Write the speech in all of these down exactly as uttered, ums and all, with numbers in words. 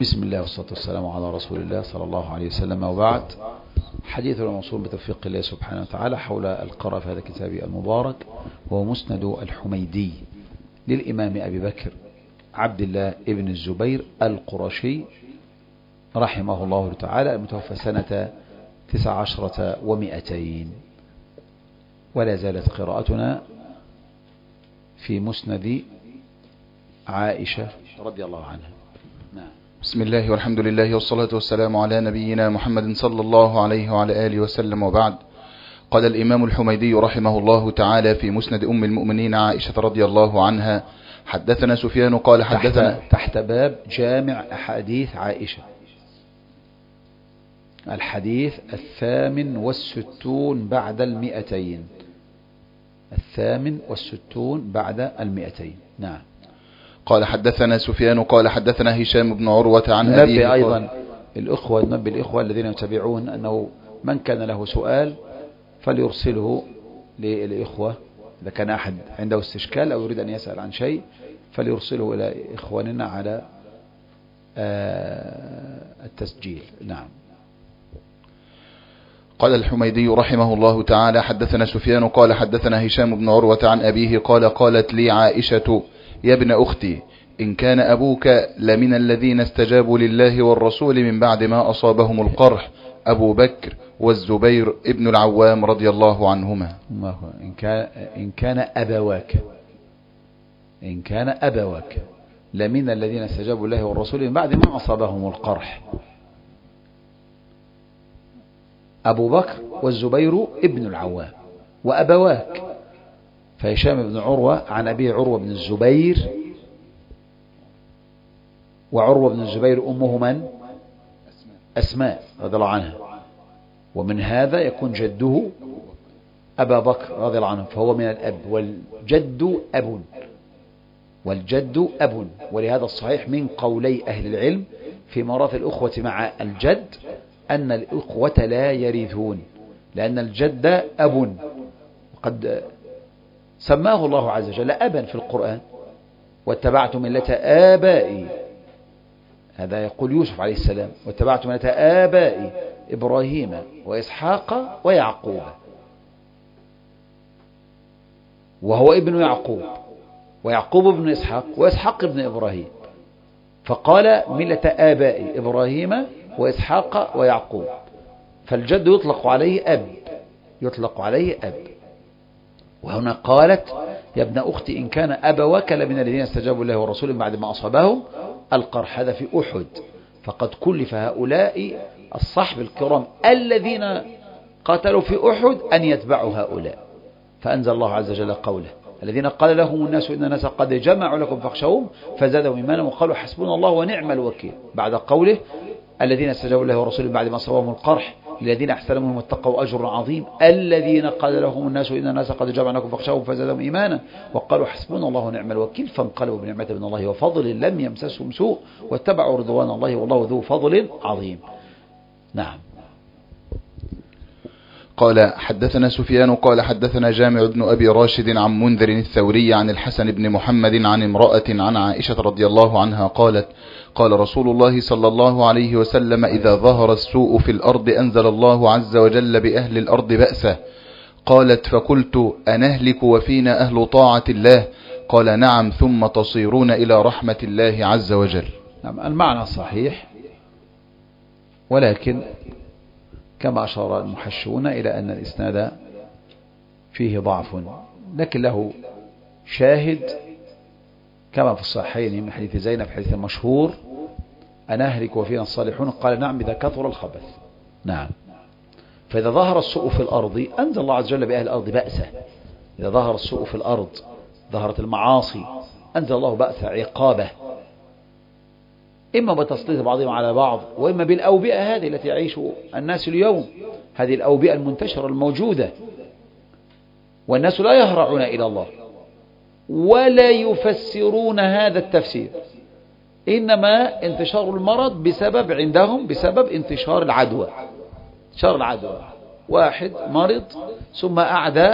بسم الله والصلاة والسلام على رسول الله صلى الله عليه وسلم، وبعد. حديثنا موصول بتوفيق الله سبحانه وتعالى حول القراءة في هذا الكتاب المبارك، وهو مسند الحميدي للإمام أبي بكر عبد الله ابن الزبير القرشي رحمه الله تعالى، المتوفى سنة تسع عشرة ومئتين. ولا زالت قراءتنا في مسند عائشة رضي الله عنها. نعم. بسم الله والحمد لله والصلاة والسلام على نبينا محمد صلى الله عليه وعلى آله وسلم، وبعد. قال الإمام الحميدي رحمه الله تعالى في مسند أم المؤمنين عائشة رضي الله عنها: حدثنا سفيان قال حدثنا تحت, تحت باب جامع أحاديث عائشة، الحديث الثامن والستون بعد المئتين، الثامن والستون بعد المئتين. نعم. قال حدثنا سفيان قال حدثنا هشام بن عروة عن نبي أبيه. أيضا الإخوة نبي الإخوة الذين يتابعون أنه من كان له سؤال فليرسله للإخوة، إذا كان أحد عنده استشكال أو يريد أن يسأل عن شيء فليرسله إلى إخواننا على التسجيل. نعم. قال الحميدي رحمه الله تعالى: حدثنا سفيان قال حدثنا هشام بن عروة عن أبيه قال: قالت لي عائشة: يا ابن أختي، إن كان أبوك لمن الذين استجابوا لله والرسول من بعد ما أصابهم القرح، أبو بكر والزبير ابن العوام رضي الله عنهما. إن كان, إن كان أبواك إن كان أبواك لمن الذين استجابوا لله والرسول من بعد ما أصابهم القرح، أبو بكر والزبير ابن العوام وأبواك، فهشام بن عروة عن أبيه عروة بن الزبير، وعروة بن الزبير أمه من؟ أسماء رضي الله عنها، ومن هذا يكون جده أبا بكر رضي الله عنه، فهو من الأب، والجد أب والجد أب ولهذا الصحيح من قولي أهل العلم في ميراث الأخوة مع الجد أن الأخوة لا يرثون، لأن الجد أب، وقد سماه الله عز وجل أبا في القرآن: واتبعت ملة آبائي، هذا يقول يوسف عليه السلام: واتبعت ملة آبائي إبراهيم وإسحاق ويعقوب، وهو ابن يعقوب، ويعقوب ابن إسحاق، وإسحاق ابن إبراهيم، فقال ملة آبائي إبراهيم وإسحاق ويعقوب، فالجد يطلق عليه أب، يطلق عليه أب. وهنا قالت: يا ابن أختي، إن كان أبواك لمن الذين استجابوا الله والرسول بعد ما أصابهم القرح، هذا في أحد، فقد كلف هؤلاء الصحب الكرام الذين قاتلوا في أحد أن يتبعوا هؤلاء، فأنزل الله عز وجل قوله: الذين قال لهم الناس إن الناس قد جمعوا لكم فاخشوهم فزادهم إيمانا وقالوا حسبنا الله ونعم الوكيل، بعد قوله: الذين استجابوا الله ورسوله بعد ما أصابهم القرح الذين أحسنوا منهم واتقوا أجر عظيم، الذين قال لهم الناس إن الناس قد جمعوا لكم فاخشوهم فزادهم إيمانا وقالوا حسبنا الله ونعم الوكيل، فانقلبوا بنعمة من الله وفضل لم يمسسهم سوء واتبعوا رضوان الله والله ذو فضل عظيم. نعم. قال حدثنا سفيان قال حدثنا جامع بن أبي راشد عن منذر الثوري عن الحسن بن محمد عن امرأة عن عائشة رضي الله عنها قالت: قال رسول الله صلى الله عليه وسلم: إذا ظهر السوء في الأرض أنزل الله عز وجل بأهل الأرض بأسه. قالت: فقلت: أنهلك وفينا أهل طاعة الله؟ قال: نعم، ثم تصيرون إلى رحمة الله عز وجل. نعم، المعنى صحيح، ولكن كما أشار المحشون إلى أن الإسناد فيه ضعف، لكن له شاهد كما في الصحيحين من حديث زينب، في حديث المشهور: أنهلك وفينا الصالحون؟ قال: نعم، إذا كثر الخبث. نعم. فإذا ظهر السوء في الأرض أنزل الله عز وجل بأهل الأرض بأسه، إذا ظهر السوء في الأرض، ظهرت المعاصي، أنزل الله بأس عقابه، إما بتسليط بعضهم على بعض، وإما بالأوبئة هذه التي يعيش الناس اليوم، هذه الأوبئة المنتشرة الموجودة، والناس لا يهرعون إلى الله ولا يفسرون هذا التفسير، إنما انتشار المرض بسبب عندهم بسبب انتشار العدوى، انتشار العدوى، واحد مرض ثم أعدى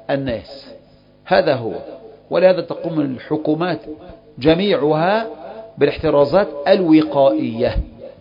الناس، هذا هو. ولهذا تقوم الحكومات جميعها بالاحترازات الوقائية.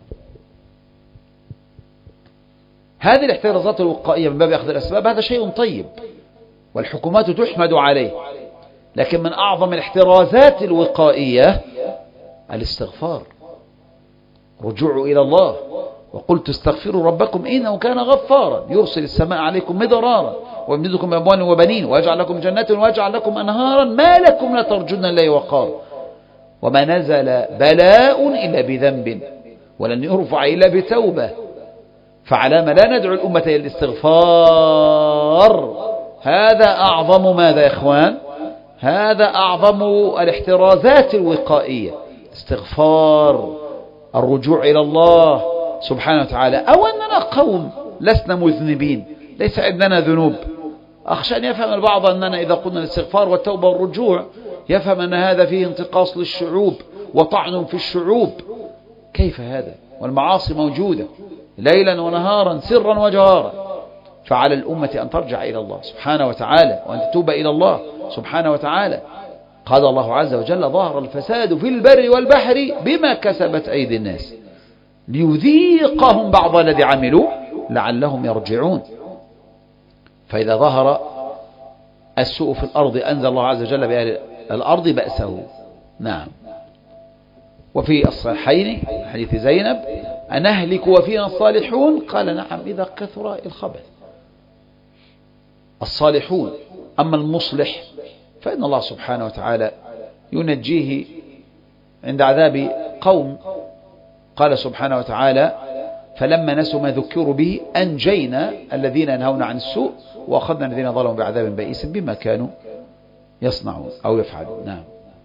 هذه الاحترازات الوقائية من باب أخذ الأسباب هذا شيء طيب والحكومات تحمد عليه، لكن من أعظم الاحترازات الوقائية الاستغفار، رجوع إلى الله. وقلت استغفروا ربكم إنه كان غفارا يرسل السماء عليكم مدرارا ويمددكم بأموال وبنين ويجعل لكم جنات ويجعل لكم أنهارا ما لكم لا ترجون الله وقارا. وما نزل بلاء إلا بذنب ولن يرفع إلا بتوبة، فعلى ما لا ندعو الأمة إلى الاستغفار. هذا أعظم ماذا يا إخوان؟ هذا أعظم الاحترازات الوقائية، استغفار، الرجوع إلى الله سبحانه وتعالى. أو أننا قوم لسنا مذنبين، ليس عندنا ذنوب. أخشى أن يفهم البعض أننا إذا قلنا الاستغفار والتوبة والرجوع يفهم أن هذا فيه انتقاص للشعوب وطعن في الشعوب. كيف هذا؟ والمعاصي موجودة ليلا ونهارا سرا وجهارا. فعلى الأمة أن ترجع إلى الله سبحانه وتعالى وأن تتوب إلى الله سبحانه وتعالى. قال الله عز وجل: ظهر الفساد في البر والبحر بما كسبت أيدي الناس ليذيقهم بعض الذي عملوا لعلهم يرجعون. فإذا ظهر السوء في الأرض أنزل الله عز وجل بأهل الأرض بأسه. نعم. وفي الصحيحين حديث زينب: أنهلك وفينا الصالحون؟ قال: نعم إذا كثر الخبث. الصالحون. أما المصلح فإن الله سبحانه وتعالى ينجيه عند عذاب قوم. قال سبحانه وتعالى: فلما نسوا ما ذكروا به أنجينا الذين ينهون عن السوء وأخذنا الذين ظلموا بعذاب بئيس بما كانوا يصنعون أو يفعلون. نعم.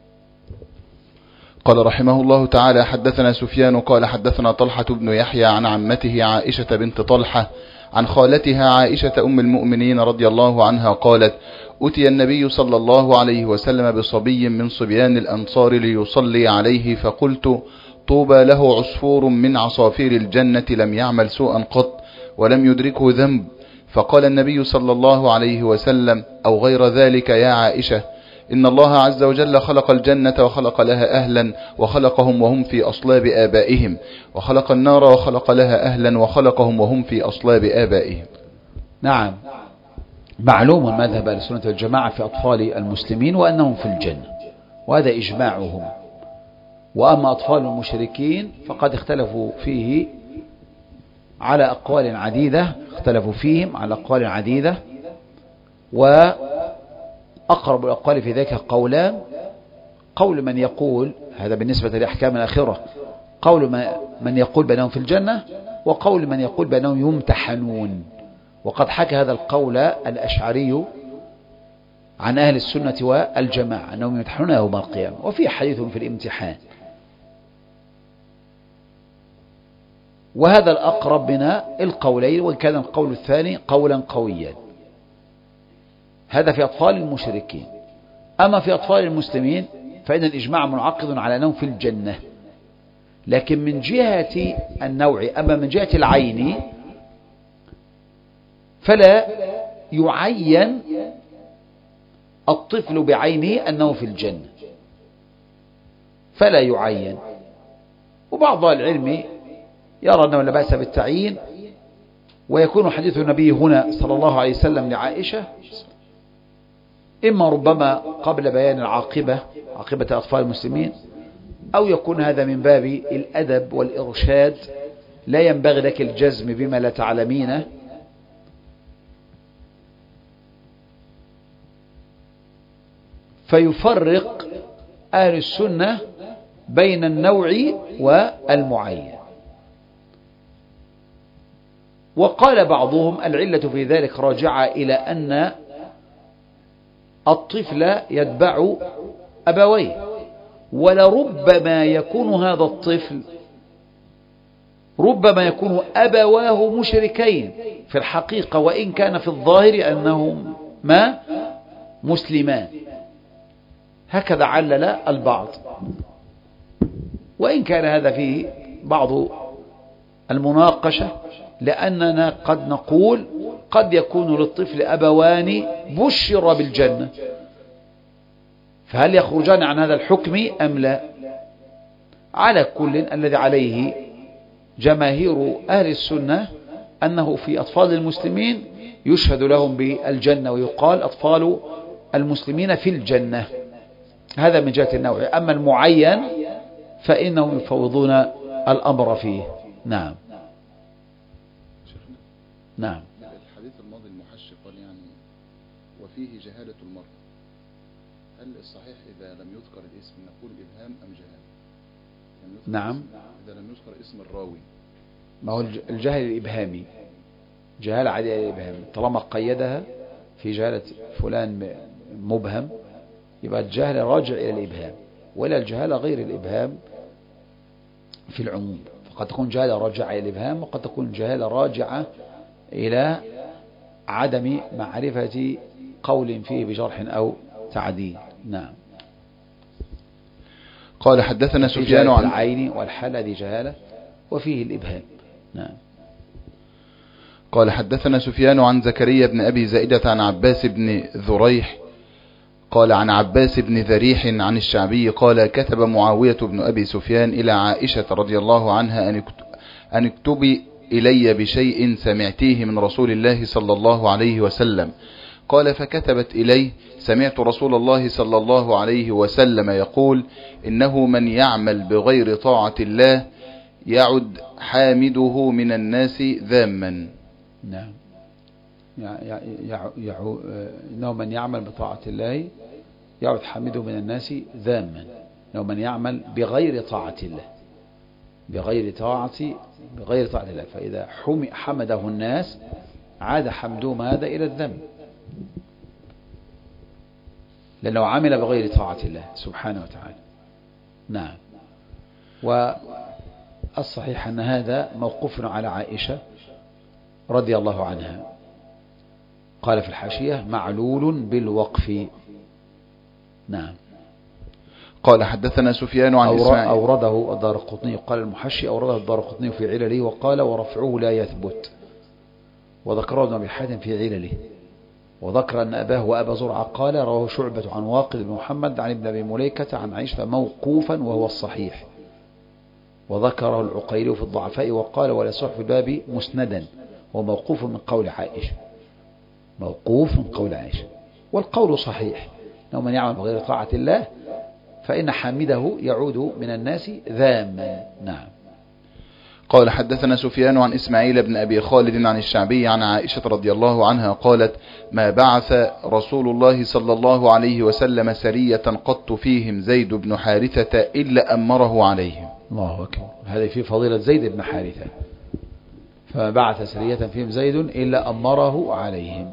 قال رحمه الله تعالى: حدثنا سفيان قال حدثنا طلحة بن يحيى عن عمته عائشة بنت طلحة عن خالتها عائشة أم المؤمنين رضي الله عنها قالت: أتي النبي صلى الله عليه وسلم بصبي من صبيان الأنصار ليصلي عليه، فقلت: طوبى له عصفور من عصافير الجنة لم يعمل سوءا قط ولم يدركه ذنب. فقال النبي صلى الله عليه وسلم: أو غير ذلك يا عائشة، إن الله عز وجل خلق الجنة وخلق لها أهلا وخلقهم وهم في أصلاب آبائهم، وخلق النار وخلق لها أهلا وخلقهم وهم في أصلاب آبائهم. نعم. معلوم مذهب السنة والجماعة في أطفال المسلمين وأنهم في الجنة، وهذا إجماعهم. وأما أطفال المشركين فقد اختلفوا فيه على أقوال عديدة، اختلفوا فيهم على أقوال عديدة، وأقرب الأقوال في ذلك قولان: قول من يقول هذا بالنسبة لأحكام الآخرة، قول من يقول بأنهم في الجنة، وقول من يقول بأنهم يمتحنون. وقد حكى هذا القول الأشعري عن أهل السنة والجماعة أنهم يمتحنون يوم القيامة، وفي حديث في الامتحان. وهذا الأقرب من القولين، وإن كان القول الثاني قولا قويا. هذا في أطفال المشركين. أما في أطفال المسلمين فإن الإجماع منعقد على أنهم في الجنة. لكن من جهة النوع، أما من جهة العين فلا يعين الطفل بعينه أنه في الجنة، فلا يعين. وبعض العلم يرى أنه لا بأس بالتعيين، ويكون حديث النبي هنا صلى الله عليه وسلم لعائشة إما ربما قبل بيان العاقبة، عاقبة أطفال المسلمين، أو يكون هذا من باب الأدب والإرشاد. لا ينبغي لك الجزم بما لا تعلمينه، فيفرق أهل السنة بين النوع والمعين. وقال بعضهم العلة في ذلك راجعة إلى أن الطفل يتبع أبويه، ولربما يكون هذا الطفل ربما يكون أبواه مشركين في الحقيقة، وإن كان في الظاهر أنهما مسلمان. هكذا علل البعض، وإن كان هذا فيه بعض المناقشة، لأننا قد نقول قد يكون للطفل أبوان بشر بالجنة، فهل يخرجان عن هذا الحكم أم لا؟ على كل الذي عليه جماهير أهل السنة أنه في أطفال المسلمين يشهد لهم بالجنة ويقال أطفال المسلمين في الجنة. هذا من جهة النوع. أما المعين فإنهم يفوضون الأمر فيه. نعم نعم. الحديث الماضي المحشي قال يعني وفيه جهالة المرء، هل الصحيح إذا لم يذكر الاسم نقول إبهام أم جهالة؟ نعم. إذا لم يذكر اسم الراوي، ما هو الجهل الإبهامي جهالة عادية الإبهام، طالما قيدها في جهالة فلان مبهم يبقى الجهل راجع إلى الإبهام، ولا الجهالة غير الإبهام في العموم. فقد تكون جهالة راجعة إلى الإبهام، وقد تكون جهالة راجعة إلى عدم معرفة قول فيه بجرح أو تعديل. نعم. قال حدثنا سفيان عن العين والحال هذه جهالة وفيه الإبهام. نعم. قال حدثنا سفيان عن زكريا بن أبي زائدة عن عباس بن ذريح قال عن عباس بن ذريح عن الشعبي قال كتب معاوية بن أبي سفيان إلى عائشة رضي الله عنها أن اكتبي إلي بشيء سمعتيه من رسول الله صلى الله عليه وسلم. قال فكتبت إليه سمعت رسول الله صلى الله عليه وسلم يقول إنه من يعمل بغير طاعة الله يعد حامده من الناس ذاما. نعم. إنه من يعمل بطاعة الله يعد حامده من الناس ذاما. إنه من يعمل بغير طاعة الله بغير طاعة بغير طاعة الله، فإذا حمده الناس عاد حمدهم هذا إلى الذم، لأنه عمل بغير طاعة الله سبحانه وتعالى. نعم. والصحيح أن هذا موقوف على عائشة رضي الله عنها. قال في الحاشية معلول بالوقف. نعم. قال حدثنا سفيان عن إسماعيل أورده الدارقطني. قال المحشي أورده الدارقطني في علله وقال ورفعه لا يثبت، وذكره ابن أبي حاتم في علله، وذكر أن أباه وأبا زرعة قال رواه شعبة عن واقد بن محمد عن ابن أبي مليكة عن عائشة موقوفا وهو الصحيح، وذكره العقيلي في الضعفاء وقال ولا صح في الباب مسندا، وموقوف من قول عائشة موقوف من قول عائشة. والقول صحيح أنه من يعمل بغير طاعة الله فإن حامده يعود من الناس ذاما. نعم. قال حدثنا سفيان عن إسماعيل بن أبي خالد عن الشعبي عن عائشة رضي الله عنها قالت ما بعث رسول الله صلى الله عليه وسلم سرية قط فيهم زيد بن حارثة إلا أمره عليهم. الله أكبر. هذا في فضيلة زيد بن حارثة، فما بعث سرية فيهم زيد إلا أمره عليهم.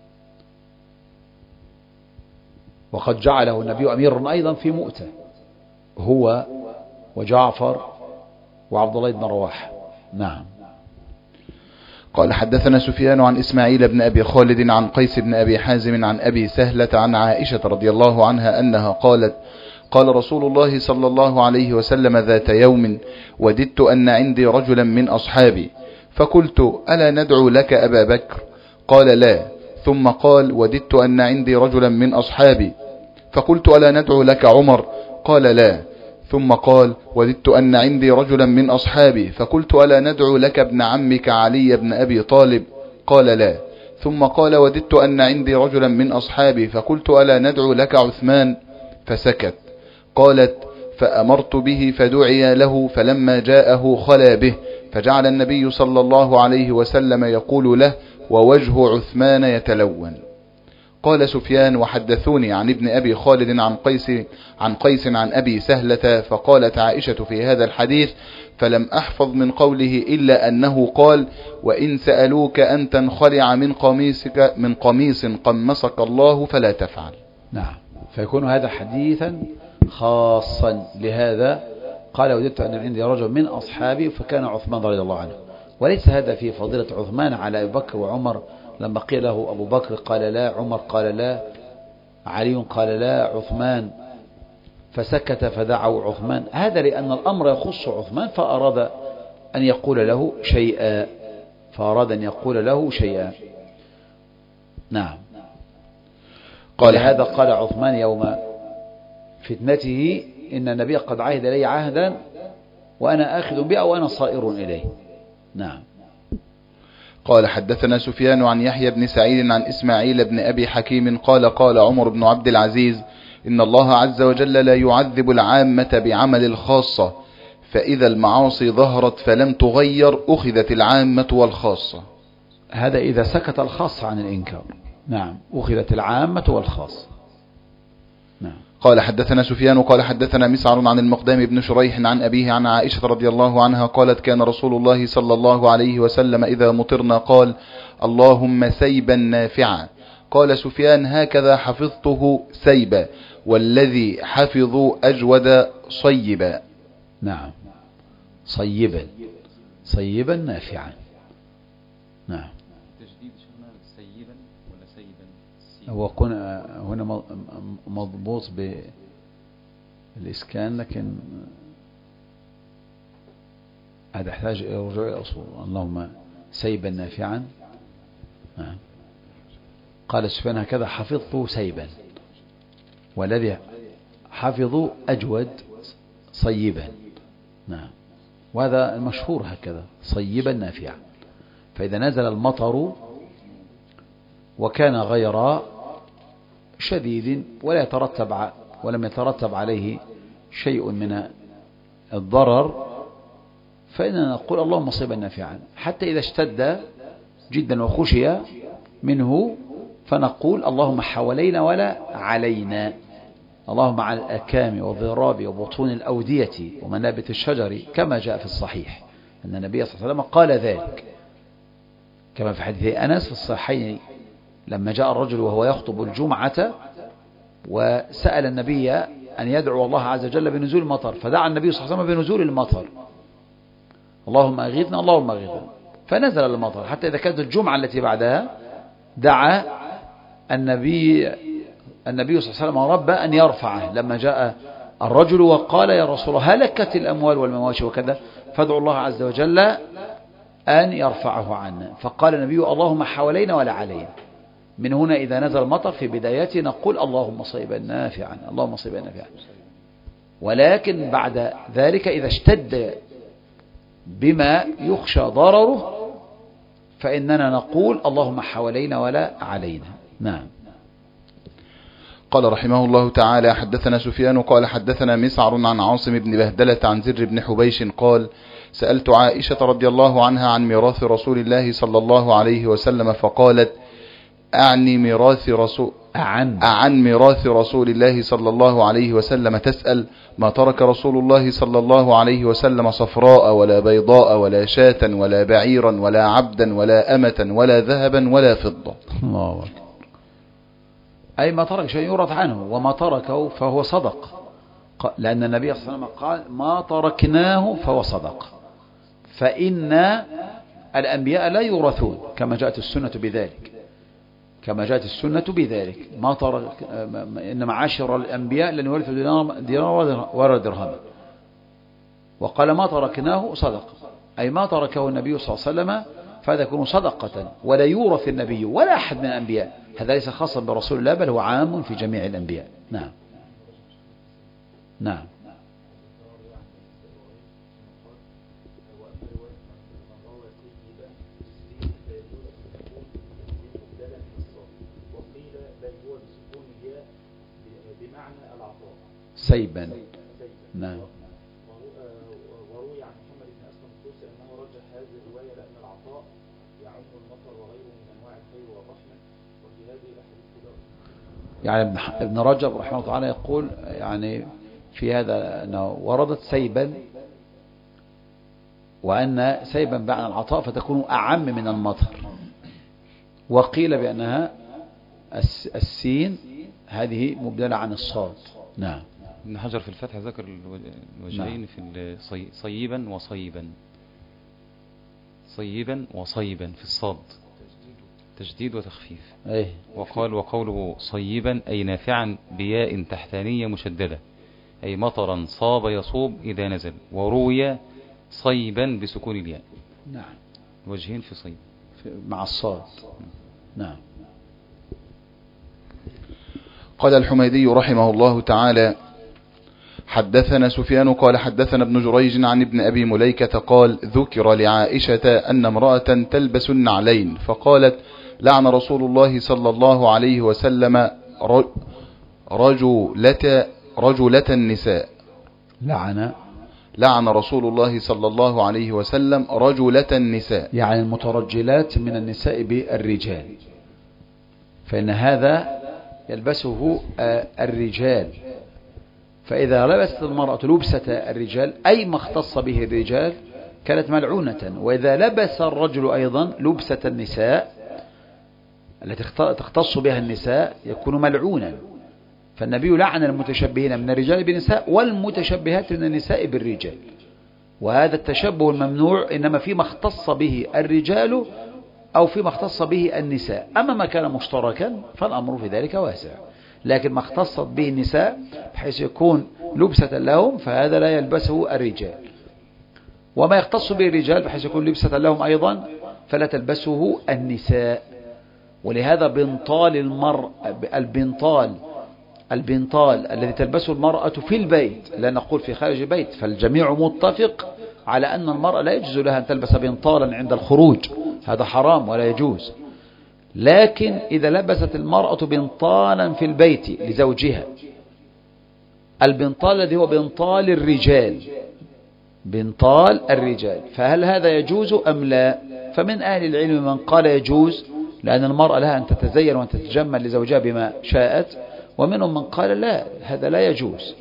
وقد جعله النبي أميرا أيضا في مؤتة هو وجعفر وعبد الله بن رواحة. نعم. قال حدثنا سفيان عن إسماعيل بن أبي خالد عن قيس بن أبي حازم عن أبي سهلة عن عائشة رضي الله عنها أنها قالت قال رسول الله صلى الله عليه وسلم ذات يوم وددت أن عندي رجلا من أصحابي فقلت ألا ندعو لك أبا بكر؟ قال لا. ثم قال وددت أن عندي رجلا من أصحابي فقلت ألا ندعو لك عمر؟ قال لا. ثم قال وددت أن عندي رجلا من أصحابي فقلت ألا ندعو لك ابن عمك علي بن أبي طالب؟ قال لا. ثم قال وددت أن عندي رجلا من أصحابي فقلت ألا ندعو لك عثمان؟ فسكت. قالت فأمرت به فدعي له فلما جاءه خلا به فجعل النبي صلى الله عليه وسلم يقول له ووجه عثمان يتلون. قال سفيان وحدثوني عن ابن أبي خالد عن قيس عن قيس عن أبي سهلة فقالت عائشة في هذا الحديث فلم أحفظ من قوله إلا أنه قال وإن سألوك أن تنخلع من قميصك من قميص قمصك الله فلا تفعل. نعم. فيكون هذا حديثا خاصا لهذا. قال وددت أن عندي رجل من أصحابي فكان عثمان رضي الله عنه، وليس هذا في فضيلة عثمان على أبي بكر وعمر. لما قيل له أبو بكر قال لا، عمر قال لا، علي قال لا، عثمان فسكت فدعوا عثمان. هذا لأن الأمر يخص عثمان فأراد أن يقول له شيئا فأراد أن يقول له شيئا. نعم. قال هذا قال عثمان يوم فتنته إن النبي قد عهد لي عهدا وأنا آخذ بها وأنا صائر إليه. نعم. قال حدثنا سفيان عن يحيى بن سعيد عن إسماعيل بن أبي حكيم قال قال عمر بن عبد العزيز إن الله عز وجل لا يعذب العامة بعمل الخاصة، فإذا المعاصي ظهرت فلم تغير أخذت العامة والخاصة. هذا إذا سكت الخاص عن الإنكار. نعم، أخذت العامة والخاصة. نعم. قال حدثنا سفيان قال حدثنا مسعر عن المقدام بن شريح عن أبيه عن عائشة رضي الله عنها قالت كان رسول الله صلى الله عليه وسلم إذا مطرنا قال اللهم سيبا نافعا. قال سفيان هكذا حفظته سيبا، والذي حفظوا أجود صيبا. نعم، صيبا صيبا نافعا. نعم. تجديد شيخنا سيبا ولا سيبا؟ هو كنا هنا مضبوط بالإسكان، لكن هذا يحتاج إلى رجوع الأصول. اللهم سيبا نافعا. نعم. قال سفيان هكذا حفظت سيبا، والذي حفظوا أجود صيبا. نعم. وهذا المشهور هكذا صيبا نافعا. فإذا نزل المطر وكان غير شديد ولا يترتب ولم يترتب عليه شيء من الضرر، فإننا نقول اللهم صيبا نافعا. حتى إذا اشتد جدا وخشي منه فنقول اللهم حوالينا ولا علينا، اللهم على الأكام والضراب وبطون الأودية ومنابت الشجر، كما جاء في الصحيح أن النبي صلى الله عليه وسلم قال ذلك، كما في حديث أنس في الصحيحين لما جاء الرجل وهو يخطب الجمعة وسأل النبي أن يدعو الله عز وجل بنزول المطر، فدعا النبي صلى الله عليه وسلم بنزول المطر، اللهم أغيثنا اللهم أغيثنا، فنزل المطر. حتى إذا كانت الجمعة التي بعدها دعا النبي النبي صلى الله عليه وسلم رب أن يرفعه، لما جاء الرجل وقال يا رسول الله هلكت الأموال والمواشي وكذا، فادعوا الله عز وجل أن يرفعه عنا، فقال النبي اللهم حوالينا ولا علينا. من هنا إذا نزل المطر في بدايته نقول اللهم صيبا نافعا اللهم صيبا نافعا. ولكن بعد ذلك إذا اشتد بما يخشى ضرره فإننا نقول اللهم حوالينا ولا علينا. نعم. قال رحمه الله تعالى حدثنا سفيان قال حدثنا مسعر عن عاصم بن بهدلة عن زر بن حبيش قال سألت عائشة رضي الله عنها عن ميراث رسول الله صلى الله عليه وسلم فقالت أعني ميراث رسول أعن أعن ميراث رسول الله صلى الله عليه وسلم تسأل ما ترك رسول الله صلى الله عليه وسلم صفراء ولا بيضاء ولا شاة ولا بعيرا ولا عبدا ولا أمة ولا ذهبا ولا فضة. الله أكبر. أي ما ترك شيء يورث عنه، وما تركه فهو صدق، لأن النبي صلى الله عليه وسلم قال ما تركناه فهو صدق، فإن الأنبياء لا يورثون كما جاءت السنة بذلك، كما جاءت السنة بذلك ما ترك إن معاشر الأنبياء لن يورثوا دينار ولا درهما، وقال ما تركناه صدق، أي ما تركه النبي صلى الله عليه وسلم فهذا يكون صدقة، ولا يورث النبي ولا أحد من الأنبياء، هذا ليس خاصا برسول الله بل هو عام في جميع الأنبياء. نعم. نعم. سيبا. نعم. وروي عن محمد بن أسلم الطوسي أنه رجح هذه الرواية لأن العطاء يعم المطر وغيره من أنواع الخير والرحمة، وفي هذه الأحاديث كده. يعني ابن رجب رحمه الله تعالى يقول يعني في هذا أنه وردت سيبا، وأن سيبا بعد العطاء فتكون أعم من المطر، وقيل بأنها السين هذه مبدلة عن الصاد. نعم. ابن حجر في الفتح ذكر الوجهين. نعم. في الصي... صيبا وصيبا، صيبا وصيبا في الصاد تجديد وتخفيف. أيه. وقال وقوله صيبا أي نافعا بياء تحتانية مشددة، أي مطرا صاب يصوب إذا نزل، وروي صيبا بسكون الياء. نعم. وجهين في صيب في مع الصاد. نعم. قال الحميدي رحمه الله تعالى حدثنا سفيان قال حدثنا ابن جريج عن ابن أبي مليكة قال ذكر لعائشة أن امرأة تلبس النعلين فقالت لعن رسول الله صلى الله عليه وسلم رجلة, رجلة النساء لعن لعن رسول الله صلى الله عليه وسلم رجلة النساء، يعني المترجلات من النساء بالرجال، فإن هذا يلبسه الرجال، فإذا لبست المرأة لبسة الرجال أي ما اختص به الرجال كانت ملعونة، وإذا لبس الرجل أيضا لبسة النساء التي تختص بها النساء يكون ملعونا. فالنبي لعن المتشبهين من الرجال بالنساء والمتشبهات من النساء بالرجال، وهذا التشبه الممنوع إنما فيما اختص به الرجال أو فيما اختص به النساء. أما ما كان مشتركا فالأمر في ذلك واسع، لكن ما اختصت به النساء بحيث يكون لبسة لهم فهذا لا يلبسه الرجال، وما يختص به الرجال بحيث يكون لبسة لهم أيضا فلا تلبسه النساء. ولهذا بنطال المرء البنطال البنطال الذي تلبسه المرأة في البيت، لا نقول في خارج البيت، فالجميع متفق على أن المرأة لا يجوز لها أن تلبس بنطالا عند الخروج، هذا حرام ولا يجوز. لكن إذا لبست المرأة بنطالا في البيت لزوجها، البنطال الذي هو بنطال الرجال، بنطال الرجال، فهل هذا يجوز أم لا؟ فمن أهل العلم من قال يجوز، لأن المرأة لها أن تتزين وأن تتجمل لزوجها بما شاءت، ومنهم من قال لا، هذا لا يجوز.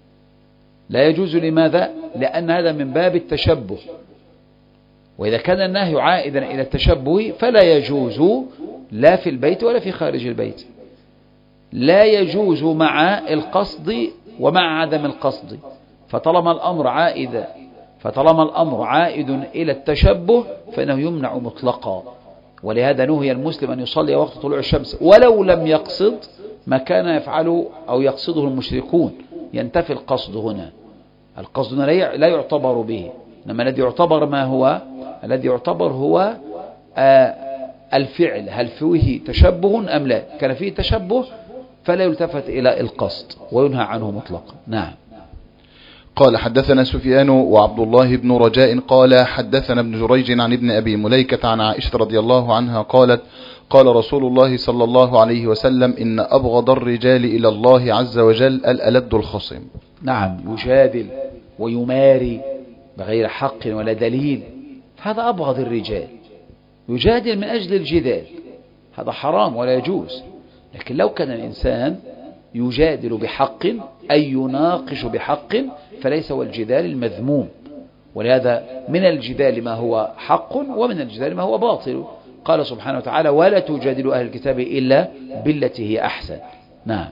لا يجوز لماذا؟ لأن هذا من باب التشبه، وإذا كان النهي عائدا إلى التشبه فلا يجوز لا في البيت ولا في خارج البيت. لا يجوز مع القصد ومع عدم القصد، فطالما الأمر عائد فطالما الأمر عائد إلى التشبه فإنه يمنع مطلقا. ولهذا نهي المسلم أن يصلي وقت طلوع الشمس ولو لم يقصد ما كان يفعله أو يقصده المشركون، ينتفي القصد هنا. القصد هنا لا يعتبر به، إنما الذي يعتبر ما هو الذي يعتبر هو آه الفعل، هل فيه تشبه أم لا؟ كان فيه تشبه فلا يلتفت إلى القصد وينهى عنه مطلقا. نعم. قال حدثنا سفيان وعبد الله بن رجاء قال حدثنا ابن جريج عن ابن أبي مليكة عن عائشة رضي الله عنها قالت قال رسول الله صلى الله عليه وسلم إن أبغض الرجال إلى الله عز وجل الألد الخصم. نعم، يجادل ويماري بغير حق ولا دليل، هذا أبغض الرجال، يجادل من أجل الجدال، هذا حرام ولا يجوز. لكن لو كان الإنسان يجادل بحق أي يناقش بحق فليس هو الجدال المذموم. ولهذا من الجدال ما هو حق ومن الجدال ما هو باطل. قال سبحانه وتعالى ولا تجادلوا أهل الكتاب إلا بالتي هي أحسن. نعم.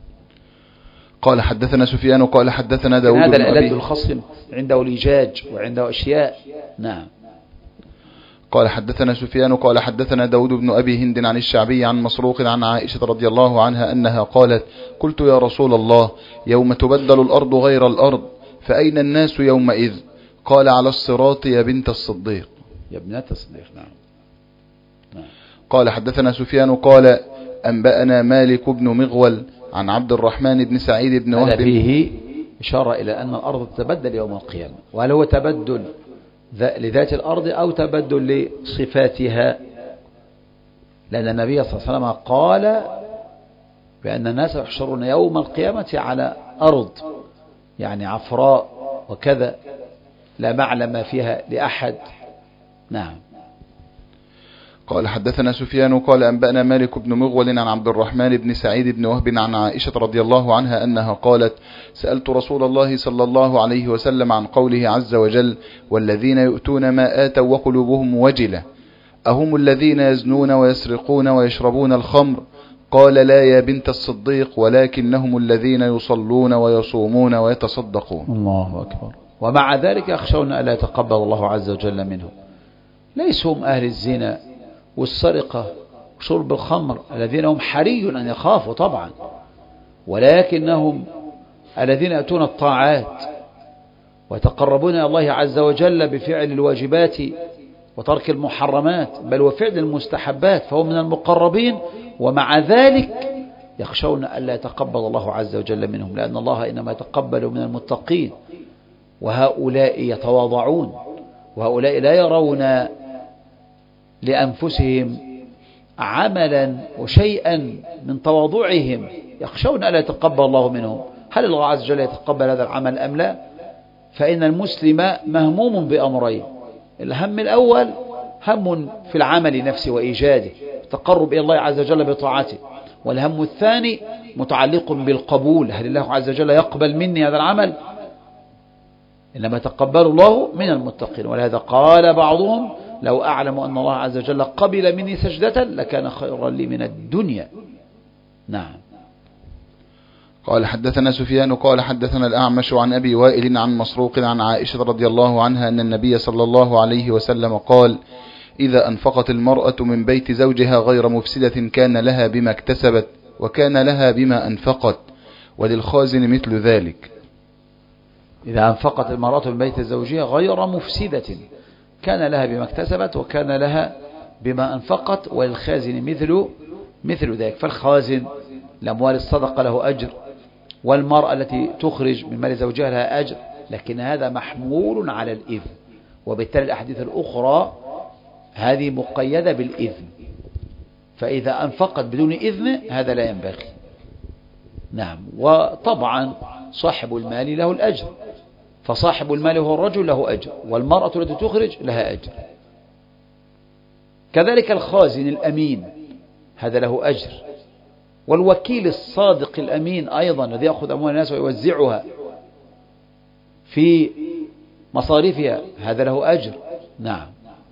قال حدثنا سفيان قال حدثنا داود هذا بن الألد أبي الخصم عنده لجاج وعنده أشياء. نعم. قال حدثنا سفيان قال حدثنا داود بن أبي هند عن الشعبي عن مسروق عن عائشة رضي الله عنها أنها قالت قلت يا رسول الله يوم تبدل الأرض غير الأرض فأين الناس يومئذ؟ قال على الصراط يا بنت الصديق. يا ابنة الصديق. نعم. نعم. قال حدثنا سفيان قال أنبأنا مالك بن مغول عن عبد الرحمن بن سعيد بن وهب. فيه إشارة إلى أن الأرض تتبدل يوم القيامة، وهل هو تبدل لذات الأرض أو تبدل لصفاتها؟ لأن النبي صلى الله عليه وسلم قال بأن الناس يحشرون يوم القيامة على أرض يعني عفراء وكذا لا معلم فيها لأحد. نعم. قال حدثنا سفيان قال أنبأنا مالك بن مغول عن عبد الرحمن بن سعيد بن وهب عن عائشة رضي الله عنها أنها قالت سألت رسول الله صلى الله عليه وسلم عن قوله عز وجل والذين يؤتون ما آتوا وقلوبهم وجلة أهم الذين يزنون ويسرقون ويشربون الخمر؟ قال لا يا بنت الصديق ولكنهم الذين يصلون ويصومون ويتصدقون. الله أكبر. ومع ذلك يخشون ألا يتقبل الله عز وجل منهم. ليسوا هم أهل الزنا والسرقة وشرب الخمر الذين هم حري أن يخافوا طبعا، ولكنهم الذين يأتون الطاعات ويتقربون إلى الله عز وجل بفعل الواجبات وترك المحرمات بل وفعل المستحبات، فهم من المقربين، ومع ذلك يخشون ألا يتقبل الله عز وجل منهم، لأن الله إنما يتقبل من المتقين، وهؤلاء يتواضعون، وهؤلاء لا يرون لأنفسهم عملا وشيئا من تواضعهم، يخشون ألا يتقبل الله منهم. هل الله عز وجل يتقبل هذا العمل أم لا؟ فإن المسلم مهموم بأمرين: الهم الأول هم في العمل نفسه وإيجاده، التقرب إلى الله عز وجل بطاعته، والهم الثاني متعلق بالقبول، هل الله عز وجل يقبل مني هذا العمل؟ إنما يتقبل الله من المتقين. ولهذا قال بعضهم: لو أعلم أن الله عز وجل قبل مني سجدة لكان خيرا لي من الدنيا. نعم. قال حدثنا سفيان قال حدثنا الأعمش عن أبي وائل عن مسروق عن عائشة رضي الله عنها أن النبي صلى الله عليه وسلم قال: إذا أنفقت المرأة من بيت زوجها غير مفسدة كان لها بما اكتسبت وكان لها بما أنفقت، وللخازن مثل ذلك. إذا أنفقت المرأة من بيت زوجها غير مفسدة كان لها بما اكتسبت وكان لها بما أنفقت، وللخازن مثل مثل ذلك. فالخازن الأموال الصدقة له أجر، والمرأة التي تخرج من مال زوجها لها أجر، لكن هذا محمول على الإذن، وبالتالي الأحاديث الأخرى هذه مقيدة بالإذن، فإذا أنفقت بدون إذن هذا لا ينبغي. نعم. وطبعا صاحب المال له الأجر، فصاحب المال هو الرجل له أجر، والمرأة التي تخرج لها أجر. كذلك الخازن الأمين هذا له أجر، والوكيل الصادق الأمين أيضا الذي يأخذ أموال الناس ويوزعها في مصاريفها هذا له أجر. نعم.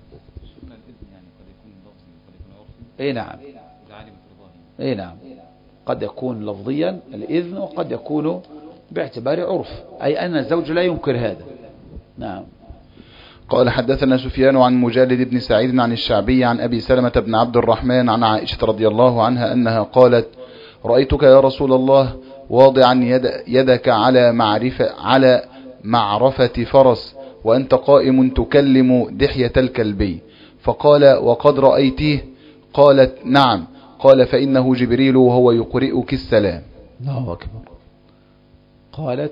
اي نعم. اي نعم. قد يكون لفظيا الإذن، وقد يكون باعتبار عرف، أي أن الزوج لا ينكر هذا. نعم. قال حدثنا سفيان عن مجالد بن سعيد عن الشعبي عن أبي سلمة بن عبد الرحمن عن عائشة رضي الله عنها أنها قالت: رأيتك يا رسول الله واضعا يد يدك على معرفة على معرفة فرس وأنت قائم تكلم دحية الكلبي، فقال: وقد رأيتيه؟ قالت: نعم. قال: فإنه جبريل وهو يقرئك السلام. الله أكبر. قالت: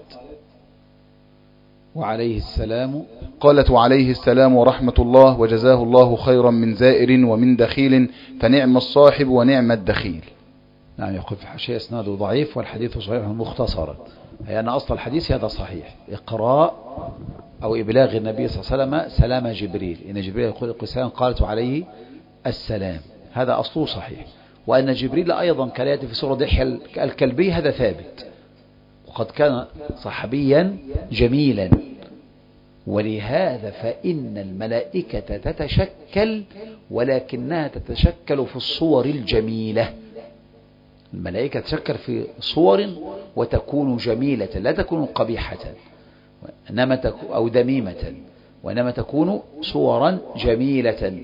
وعليه السلام. قالت: وعليه السلام ورحمة الله وجزاه الله خيرا من زائر ومن دخيل، فنعم الصاحب ونعم الدخيل. نعم. يقول في الحاشية اسناده ضعيف والحديث صحيح مختصرا، أي أن أصل الحديث هذا صحيح: إقراء أو إبلاغ النبي صلى الله عليه وسلم سلام جبريل، إن جبريل يقول السلام، قالت: وعليه السلام، هذا أصله صحيح. وأن جبريل أيضا كان يأتي في سورة دحية الكلبي هذا ثابت، وقد كان صحابيا جميلا. ولهذا فإن الملائكة تتشكل، ولكنها تتشكل في الصور الجميلة. الملائكة تتشكل في صور وتكون جميلة، لا تكون قبيحة إنما تكون أو ذميمة، وإنما تكون صورا جميلة.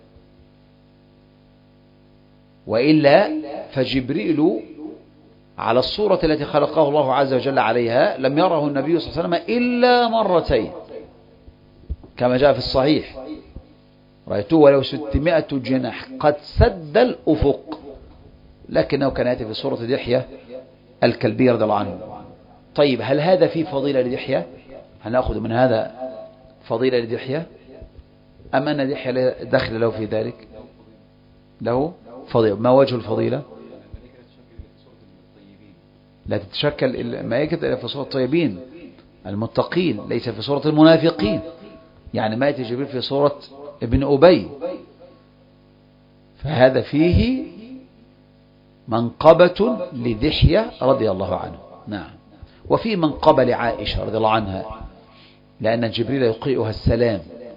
وإلا فجبريل على الصورة التي خلقه الله عز وجل عليها لم يره النبي صلى الله عليه وسلم إلا مرتين، كما جاء في الصحيح: رأيته ولو ستمائة جناح قد سد الأفق، لكنه كان يأتي في صورة دحية الكلبي رضي الله عنه. طيب، هل هذا فيه فضيلة لدحية؟ هل نأخذ من هذا فضيلة لدحية، أم أن دحية دخل له في ذلك؟ له فضيلة. ما وجه الفضيلة؟ لا تتشكل الملائكة إلا في صورة الطيبين المتقين، ليس في صورة المنافقين. يعني ما يأتي جبريل في صورة ابن أبي، فهذا فيه منقبة لدحية رضي الله عنه. نعم. وفي منقبة لعائشة رضي الله عنها، لأن جبريل يقرئها السلام.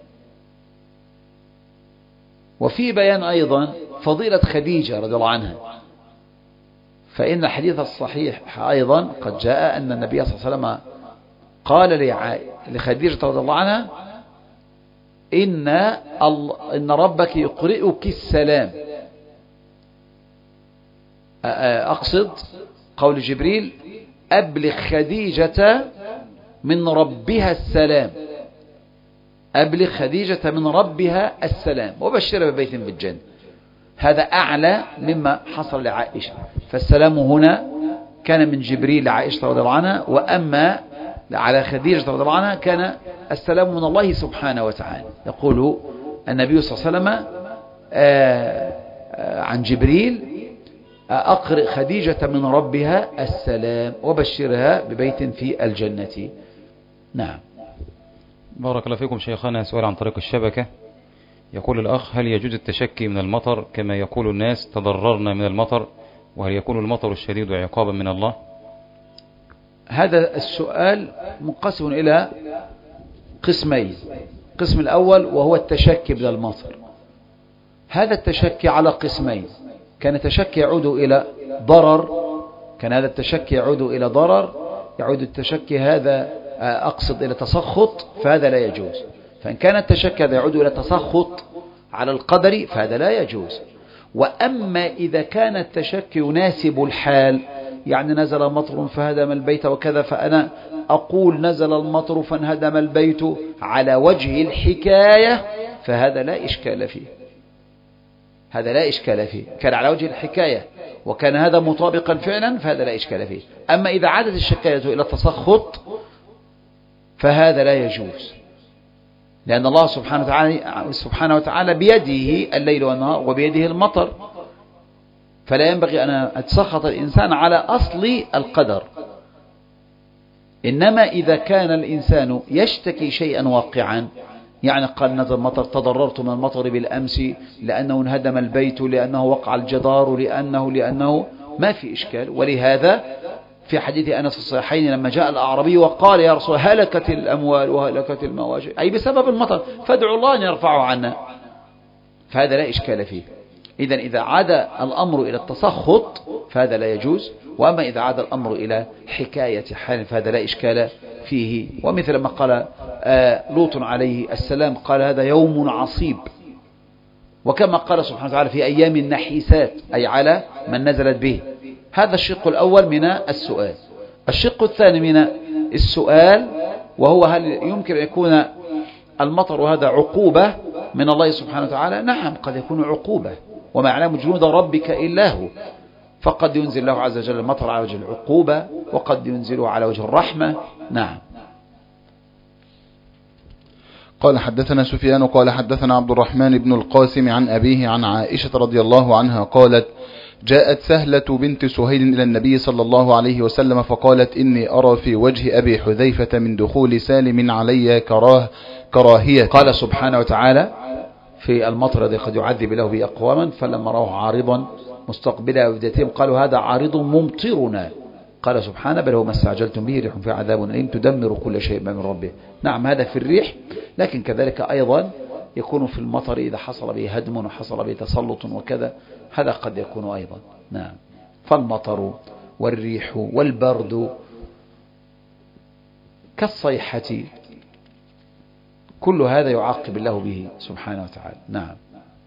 وفي بيان أيضا فضيلة خديجة رضي الله عنها، فإن الحديث الصحيح أيضا قد جاء أن النبي صلى الله عليه وسلم قال لخديجة رضي الله عنها: إن, إن ربك يقرئك السلام. أقصد قول جبريل: أبلغ خديجة من ربها السلام، أبلغ خديجة من ربها السلام وبشرها ببيت في الجنة. هذا أعلى مما حصل لعائشة. فالسلام هنا كان من جبريل لعائشة رضي الله عنها، وأما على خديجة رضي الله عنها كان السلام من الله سبحانه وتعالى. يقول النبي صلى الله عليه وسلم آآ آآ عن جبريل: أقرئ خديجة من ربها السلام وبشرها ببيت في الجنة. نعم. بارك الله فيكم شيخنا. سؤال عن طريق الشبكة، يقول الأخ: هل يجوز التشكي من المطر كما يقول الناس تضررنا من المطر، وهل يكون المطر الشديد عقابا من الله؟ هذا السؤال منقسم إلى قسمين. القسم الأول وهو التشكي من المطر. هذا التشكي على قسمين: كان تشكي يعود إلى ضرر، كان هذا التشكي يعود إلى ضرر، يعود التشكي هذا أقصد إلى تسخط، فهذا لا يجوز. فإن كان التشكي هذا يعود إلى تسخط على القدر فهذا لا يجوز. وأما إذا كان التشكي يناسب الحال، يعني نزل مطر فهدم البيت وكذا، فأنا أقول نزل المطر فانهدم البيت على وجه الحكاية، فهذا لا إشكال فيه، هذا لا إشكال فيه، كان على وجه الحكاية وكان هذا مطابقا فعلا، فهذا لا إشكال فيه. أما إذا عادت الشكاية إلى التسخط فهذا لا يجوز، لأن الله سبحانه وتعالى, سبحانه وتعالى بيده الليل والنهار وبيده المطر، فلا ينبغي أن أتسخط الإنسان على أصل القدر. إنما إذا كان الإنسان يشتكي شيئا واقعا، يعني قال نزل مطر، تضررت من المطر بالأمس لأنه انهدم البيت، لأنه وقع الجدار، لأنه لأنه ما في إشكال. ولهذا في حديث أنس في الصحيحين لما جاء الأعرابي وقال: يا رسول الله هلكت الأموال وهلكت المواشي، أي بسبب المطر، فادعوا الله أن يرفعه عنا، فهذا لا إشكال فيه. إذن إذا عاد الأمر إلى التسخط فهذا لا يجوز، وأما إذا عاد الأمر إلى حكاية حال فهذا لا إشكال فيه. ومثل ما قال آه لوط عليه السلام، قال: هذا يوم عصيب. وكما قال سبحانه وتعالى: في أيام نحيسات، أي على من نزلت به. هذا الشق الأول من السؤال. الشق الثاني من السؤال وهو: هل يمكن أن يكون المطر هذا عقوبة من الله سبحانه وتعالى؟ نعم، قد يكون عقوبة، وما يعلم جنود ربك إلا هو. فقد ينزل الله عز وجل المطر على وجه العقوبة، وقد ينزله على وجه الرحمة. نعم. قال: حدثنا سفيان قال حدثنا عبد الرحمن بن القاسم عن أبيه عن عائشة رضي الله عنها قالت: جاءت سهلة بنت سهيل إلى النبي صلى الله عليه وسلم فقالت: إني أرى في وجه أبي حذيفة من دخول سالم علي كراه كراهية. قال سبحانه وتعالى في المطر الذي قد يعذب له به أقواما، فلما رأوه عارضا مستقبل أوديتهم قالوا: هذا عارض ممطرنا. قال سبحانه: بل هو ما استعجلتم به ريح في عذاب أليم تدمر كل شيء من ربه. نعم، هذا في الريح، لكن كذلك أيضا يكون في المطر إذا حصل به هدم وحصل به تسلط وكذا، هذا قد يكون أيضا. نعم. فالمطر والريح والبرد كالصيحة، كل هذا يعاقب الله به سبحانه وتعالى. نعم.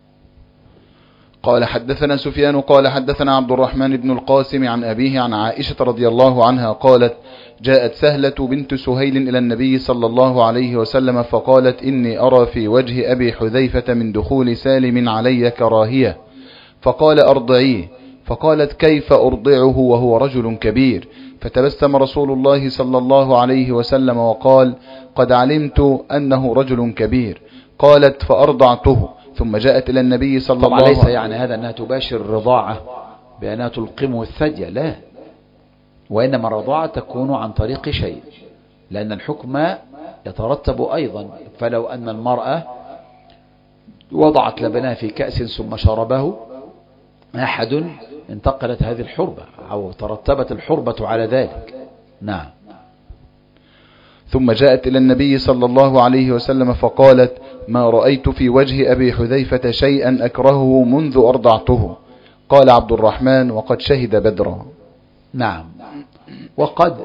قال: حدثنا سفيان قال حدثنا عبد الرحمن بن القاسم عن أبيه عن عائشة رضي الله عنها قالت: جاءت سهلة بنت سهيل إلى النبي صلى الله عليه وسلم فقالت: إني أرى في وجه أبي حذيفة من دخول سالم علي كراهية، فقال: أرضعيه. فقالت: كيف أرضعه وهو رجل كبير؟ فتبسم رسول الله صلى الله عليه وسلم وقال: قد علمت أنه رجل كبير. قالت: فأرضعته. ثم جاءت إلى النبي صلى الله عليه وسلم. طبعا ليس يعني هذا أنها تباشر الرضاعة بأنها تلقمه الثدي، لا، وإنما الرضاعة تكون عن طريق شيء، لأن الحكم يترتب أيضا. فلو أن المرأة وضعت لبنها في كأس ثم شربه أحد، انتقلت هذه الحربة أو ترتبت الحربة على ذلك. نعم. ثم جاءت إلى النبي صلى الله عليه وسلم فقالت: ما رأيت في وجه أبي حذيفة شيئا أكرهه منذ أرضعته. قال عبد الرحمن: وقد شهد بدرا. نعم. وقد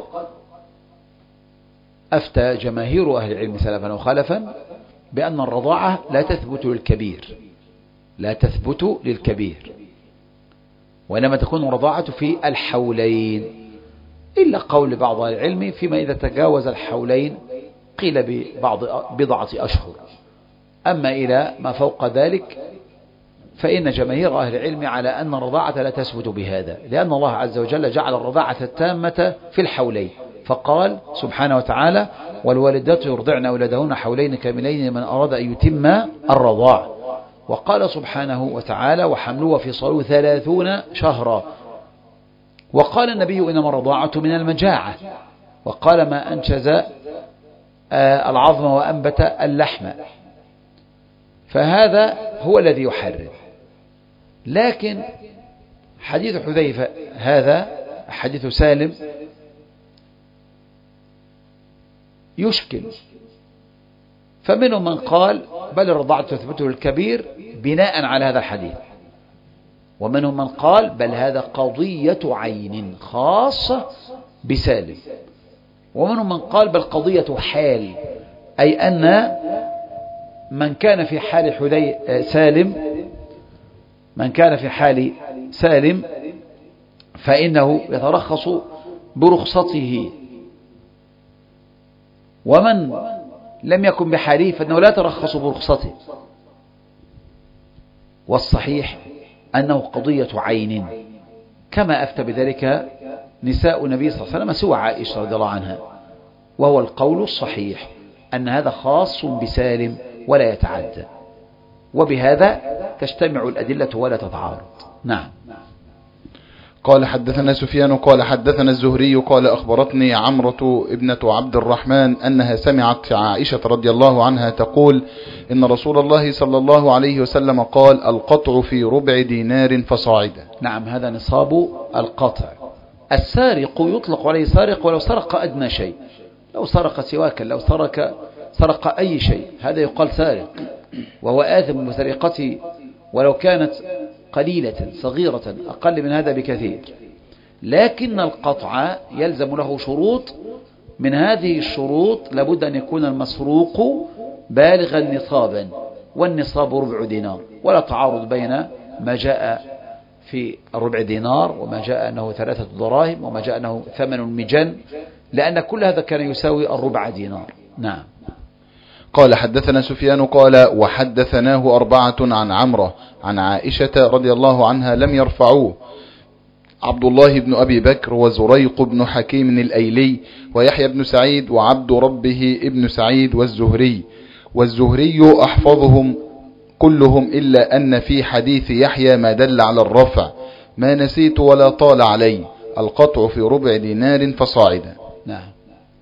أفتى جماهير أهل العلم سلفا وخلفا بأن الرضاعة لا تثبت للكبير، لا تثبت للكبير، وإنما تكون الرضاعة في الحولين، إلا قول بعض أهل العلم فيما إذا تجاوز الحولين قيل ببعض بضعة أشهر. أما إلى ما فوق ذلك فإن جماهير أهل العلم على أن الرضاعة لا تثبت بهذا، لأن الله عز وجل جعل الرضاعة التامة في الحولين، فقال سبحانه وتعالى: والوالدات يرضعن أولادهن حولين كاملين لمن أراد أن يتم الرضاع. وقال سبحانه وتعالى: وحمله وفصاله ثلاثون شهرا. وقال النبي: إنما الرضاعة من المجاعة. وقال: ما أنشز العظم وأنبت اللحم. فهذا هو الذي يحرم. لكن حديث حذيفة هذا حديث سالم يشكل، فمنهم من قال بل الرضاعة تثبته الكبير بناء على هذا الحديث، ومنهم من قال بل هذا قضية عين خاصة بسالم، ومنهم من قال بل قضية حال، أي أن من كان في حال حذي سالم من كان في حال سالم فإنه يترخص برخصته، ومن لم يكن بحاله فإنه لا يترخص برخصته. والصحيح أنه قضية عين، كما أفتى بذلك نساء النبي صلى الله عليه وسلم سوى عائشة رضي الله عنها، وهو القول الصحيح أن هذا خاص بسالم ولا يتعدى، وبهذا تجتمع الأدلة ولا تتعارض. نعم. قال حدثنا سفيان قال حدثنا الزهري قال أخبرتني عمرة ابنة عبد الرحمن أنها سمعت عائشة رضي الله عنها تقول إن رسول الله صلى الله عليه وسلم قال: القطع في ربع دينار فصاعدا. نعم، هذا نصاب القطع. السارق يطلق عليه سارق ولو سرق أدنى شيء، لو سرق سواكا، لو سرق سرق أي شيء، هذا يقال سارق، وهو آثم بسرقته ولو كانت قليلة صغيرة أقل من هذا بكثير. لكن القطع يلزم له شروط، من هذه الشروط لابد أن يكون المسروق بالغا نصابا، والنصاب ربع دينار، ولا تعارض بين ما جاء في الربع دينار وما جاء أنه ثلاثة دراهم وما جاء أنه ثمن مجن، لأن كل هذا كان يساوي الربع دينار. نعم. قال حدثنا سفيان قال وحدثناه أربعة عن عمرة عن عائشة رضي الله عنها لم يرفعوه: عبد الله بن أبي بكر وزريق بن حكيم الأيلي ويحيى بن سعيد وعبد ربه ابن سعيد والزهري والزهري أحفظهم كلهم إلا أن في حديث يحيى ما دل على الرفع، ما نسيت ولا طال علي، القطع في ربع دينار فصاعدا. نعم.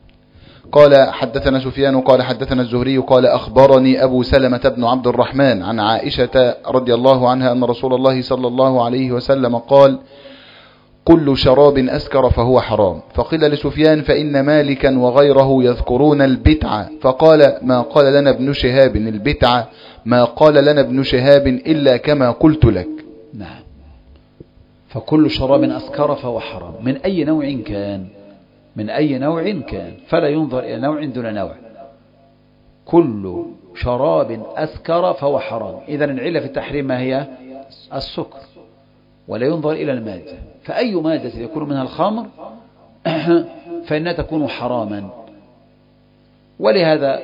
قال حدثنا سفيان قال حدثنا الزهري قال أخبرني أبو سلمة بن عبد الرحمن عن عائشة رضي الله عنها أن رسول الله صلى الله عليه وسلم قال: كل شراب أسكر فهو حرام. فقيل لسفيان: فإن مالكا وغيره يذكرون البتعة، فقال: ما قال لنا ابن شهاب البتعة ما قال لنا ابن شهاب إلا كما قلت لك. نعم. فكل شراب أسكر فهو حرام من أي نوع كان، من أي نوع كان، فلا ينظر إلى نوع دون نوع. كل شراب أسكر فهو حرام. إذن العلة في التحريم ما هي؟ السكر، ولا ينظر إلى المادة. فأي مادة يكون منها الخمر فإنها تكون حراما، ولهذا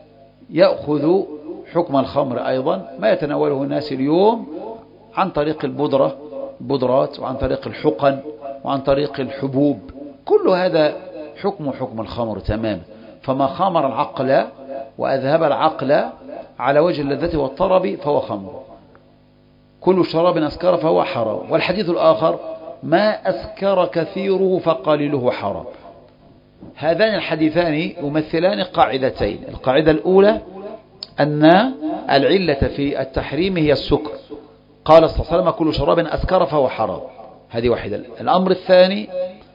يأخذ حكم الخمر أيضا ما يتناوله الناس اليوم عن طريق البودرة البودرات، وعن طريق الحقن، وعن طريق الحبوب. كل هذا حكم حكم الخمر تماما. فما خامر العقل وأذهب العقل على وجه اللذة والطرب فهو خمر. كل شراب أسكر فهو حرام. والحديث الآخر: ما أسكر كثيره فقليله حرام. هذان الحديثان يمثلان قاعدتين. القاعدة الأولى أن العلة في التحريم هي السكر، قال صلى الله عليه وسلم: كل شراب أسكر فهو حرام. هذه واحدة. الأمر الثاني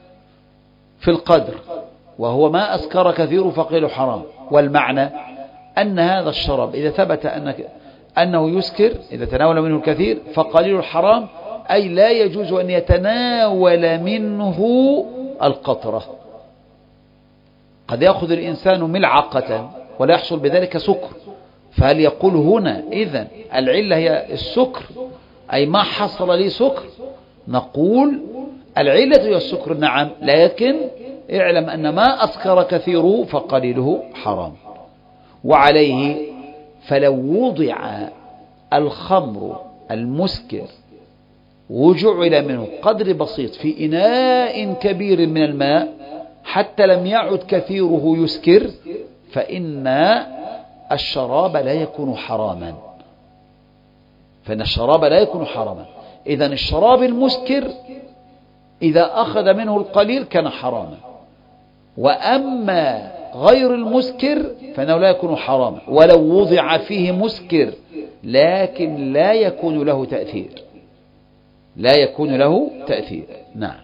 في القدر، وهو ما أسكر كثيره فقليله حرام. والمعنى أن هذا الشراب إذا ثبت أنك أنه يسكر، إذا تناول منه الكثير فقليل الحرام، أي لا يجوز أن يتناول منه القطرة. قد يأخذ الإنسان ملعقة ولا يحصل بذلك سكر، فهل يقول هنا إذن العلة هي السكر، أي ما حصل لي سكر؟ نقول العلة هي السكر نعم، لكن اعلم أن ما أسكر كثيره فقليله حرام. وعليه فلو وضع الخمر المسكر وجعل منه قدر بسيط في إناء كبير من الماء حتى لم يعد كثيره يسكر، فإن الشراب لا يكون حراما، فإن الشراب لا يكون حراما. إذن الشراب المسكر إذا أخذ منه القليل كان حراما، وأما غير المسكر فإنه لا يكون حراما ولو وضع فيه مسكر، لكن لا يكون له تأثير، لا يكون له تأثير. نعم.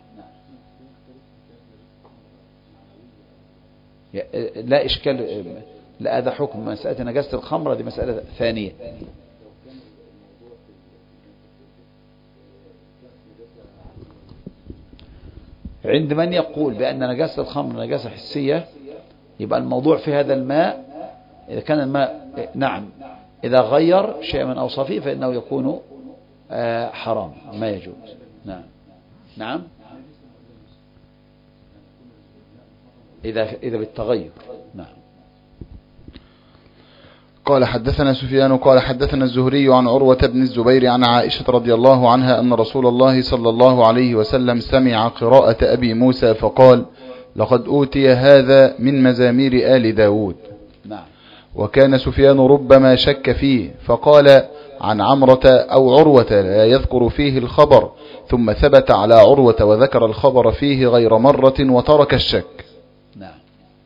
لا إشكال، لا هذا حكم. مسألة نجاسة الخمر دي مسألة ثانية. عند من يقول بأن نجاسة الخمر نجاسة حسية، يبقى الموضوع في هذا الماء إذا كان الماء نعم إذا غير شيء من أوصافه فإنه يكون حرام ما يجوز. نعم نعم إذا إذا بالتغير. نعم. قال حدثنا سفيان قال حدثنا الزهري عن عروة بن الزبير عن عائشة رضي الله عنها أن رسول الله صلى الله عليه وسلم سمع قراءة أبي موسى فقال: لقد أوتي هذا من مزامير آل داود. نعم. وكان سفيان ربما شك فيه فقال عن عمرة أو عروة لا يذكر فيه الخبر، ثم ثبت على عروة وذكر الخبر فيه غير مرة وترك الشك. نعم.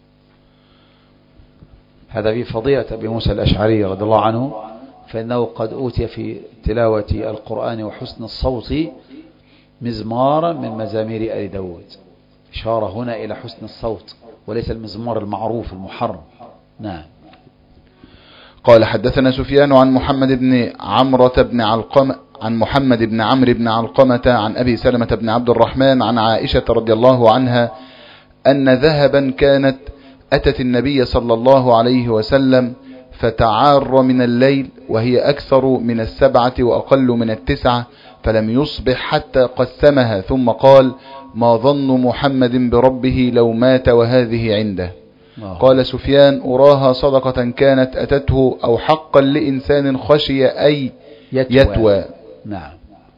هذا في فضيلة أبي موسى الأشعري رضي الله عنه، فإنه قد أوتي في تلاوة القرآن وحسن الصوت مزمارا من مزامير آل داود، إشارة هنا إلى حسن الصوت وليس المزمار المعروف المحرم. نعم. قال حدثنا سفيان عن محمد بن عمرة بن علقمة عن محمد بن عمرو بن علقمة عن أبي سلمة بن عبد الرحمن عن عائشة رضي الله عنها أن ذهبا كانت أتت النبي صلى الله عليه وسلم فتعار من الليل وهي أكثر من السبعة وأقل من التسعة، فلم يصبح حتى قسمها، ثم قال: ما ظن محمد بربه لو مات وهذه عنده. قال سفيان: أراها صدقة كانت أتته أو حقا لإنسان خشي أي يتوى, يتوى. نعم.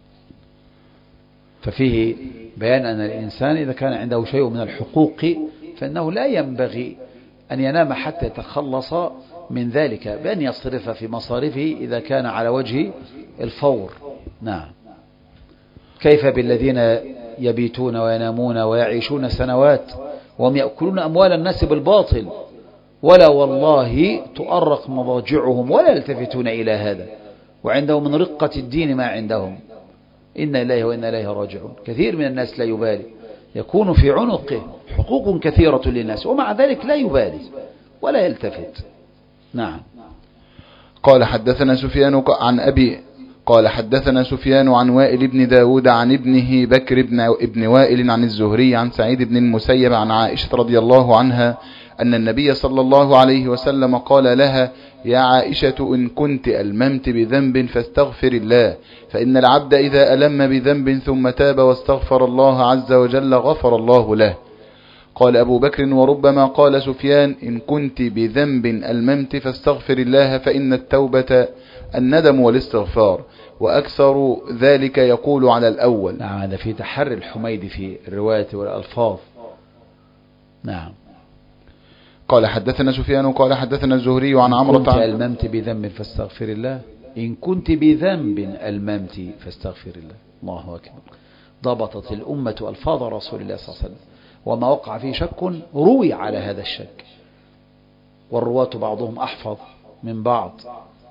ففيه بيان أن الإنسان إذا كان عنده شيء من الحقوق فإنه لا ينبغي أن ينام حتى يتخلص من ذلك بأن يصرف في مصارفه إذا كان على وجه الفور. نعم. كيف بالذين يبيتون وينامون ويعيشون سنوات وهم يأكلون أموال الناس بالباطل، ولا والله تؤرق مضاجعهم ولا يلتفتون إلى هذا، وعندهم من رقة الدين ما عندهم. إنا إليه وإنا إليه راجعون. كثير من الناس لا يبالي، يكون في عنقه حقوق كثيرة للناس ومع ذلك لا يبالي ولا يلتفت. نعم. قال حدثنا سفيان عن أبي قال حدثنا سفيان عن وائل بن داود عن ابنه بكر بن ابن وائل عن الزهري عن سعيد بن المسيب عن عائشة رضي الله عنها أن النبي صلى الله عليه وسلم قال لها: يا عائشة إن كنت ألممت بذنب فاستغفر الله، فإن العبد إذا ألم بذنب ثم تاب واستغفر الله عز وجل غفر الله له. قال أبو بكر: وربما قال سفيان: إن كنت بذنب ألممت فاستغفر الله، فإن التوبة الندم والاستغفار، وأكثر ذلك يقول على الأول. نعم. هذا في تحري الحميدي في الرواية والألفاظ. نعم. قال حدثنا سفيان قال حدثنا الزهري عن عمرو. إن كنت ألممت بذنب فاستغفر الله، إن كنت بذنب ألممت فاستغفر الله. الله أكبر. ضبطت الأمة ألفاظ رسول الله صلى الله عليه وسلم، وما وقع فيه شك روي على هذا الشك، والرواة بعضهم أحفظ من بعض.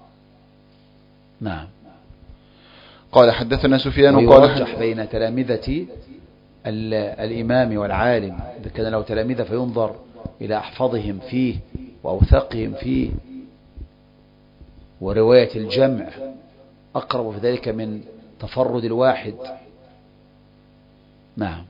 نعم. قال حدثنا سفيان قال ويرجح بين تلامذة الإمام والعالم، إذا كان له تلامذة فينظر إلى أحفظهم فيه وأوثقهم فيه، ورواية الجمع أقرب في ذلك من تفرد الواحد. نعم.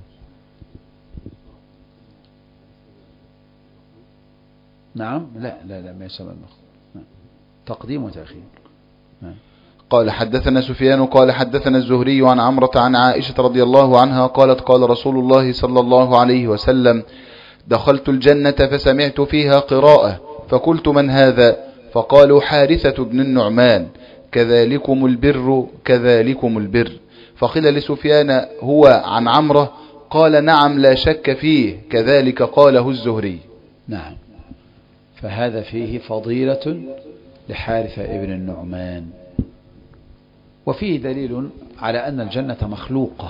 نعم. لا لا لا ما يسمى المخ. تقديم وتأخير. نعم. قال حدثنا سفيان قال حدثنا الزهري عن عمرة عن عائشة رضي الله عنها قالت: قال رسول الله صلى الله عليه وسلم: دخلت الجنة فسمعت فيها قراءة، فقلت: من هذا؟ فقالوا: حارثة بن النعمان، كذلكم البر كذلكم البر. فقيل لسفيان هو عن عمرة؟ قال نعم لا شك فيه، كذلك قاله الزهري. نعم. فهذا فيه فضيلة لحارثة ابن النعمان، وفيه دليل على أن الجنة مخلوقة،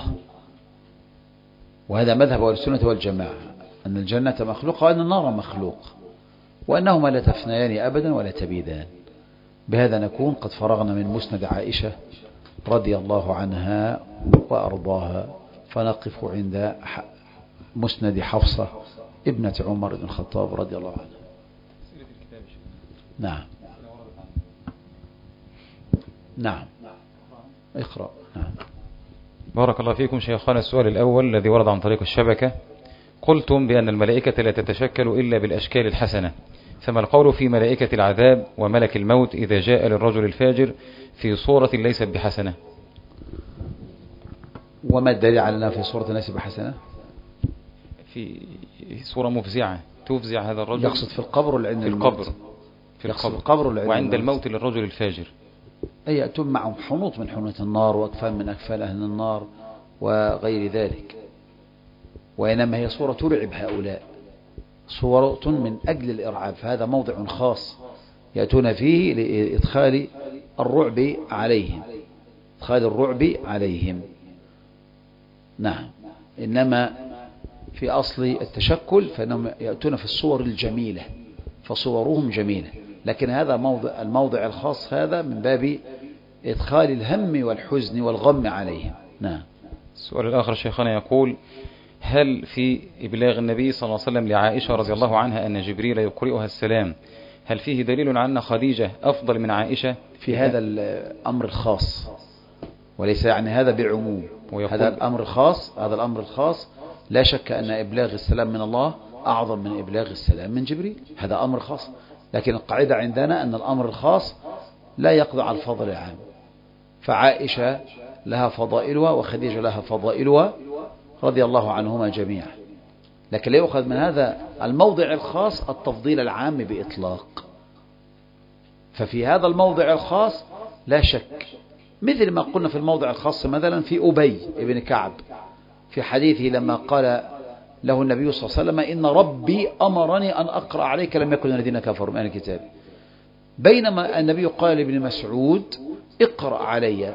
وهذا مذهب أهل السنة والجماعة، أن الجنة مخلوقة وأن النار مخلوقة، وأنهما لا تفنيان أبدا ولا تبيدان. بهذا نكون قد فرغنا من مسند عائشة رضي الله عنها وأرضاها، فنقف عند مسند حفصة ابنة عمر بن الخطاب رضي الله عنها. نعم نعم اقرأ. نعم. بارك الله فيكم شيخنا. السؤال الأول الذي ورد عن طريق الشبكة: قلتم بأن الملائكة لا تتشكل إلا بالأشكال الحسنة، فما القول في ملائكة العذاب وملك الموت إذا جاء للرجل الفاجر في صورة ليست بحسنة؟ وما الدليل على أنها في صورة ليست بحسنة؟ في صورة مفزعة تفزع هذا الرجل. يقصد في القبر ولا عند في الموت؟ القبر في القبر, القبر ولا وعند الموت للرجل الفاجر. أي يأتون معهم حنوط من حنوط النار وأكفال من أكفال أهل النار وغير ذلك، وإنما هي صورة ترعب هؤلاء، صورة من أجل الإرعاب، فهذا موضع خاص يأتون فيه لإدخال الرعب عليهم، إدخال الرعب عليهم. نعم. إنما في أصل التشكل فإنهم يأتون في الصور الجميلة، فصورهم جميلة، لكن هذا موضع الموضع الخاص هذا من باب إدخال الهم والحزن والغم عليهم. نعم. السؤال الآخر شيخنا يقول: هل في إبلاغ النبي صلى الله عليه وسلم لعائشة رضي الله عنها أن جبريل يقرئها السلام، هل فيه دليل على أن خديجة أفضل من عائشة؟ في هذا الأمر الخاص، وليس يعني هذا بعموم. هذا الأمر الخاص، هذا الأمر الخاص لا شك أن إبلاغ السلام من الله أعظم من إبلاغ السلام من جبريل، هذا أمر خاص. لكن القاعدة عندنا أن الأمر الخاص لا يقضي على الفضل العام، فعائشة لها فضائلها وخديجة لها فضائلها رضي الله عنهما جميعا، لكن لا يؤخذ من هذا الموضع الخاص التفضيل العام بإطلاق. ففي هذا الموضع الخاص لا شك، مثل ما قلنا في الموضع الخاص مثلا في أبي ابن كعب في حديثه لما قال له النبي صلى الله عليه وسلم: إن ربي أمرني أن أقرأ عليك لم يكن الذين كفروا من الكتاب، بينما النبي قال لابن مسعود: اقرأ علي،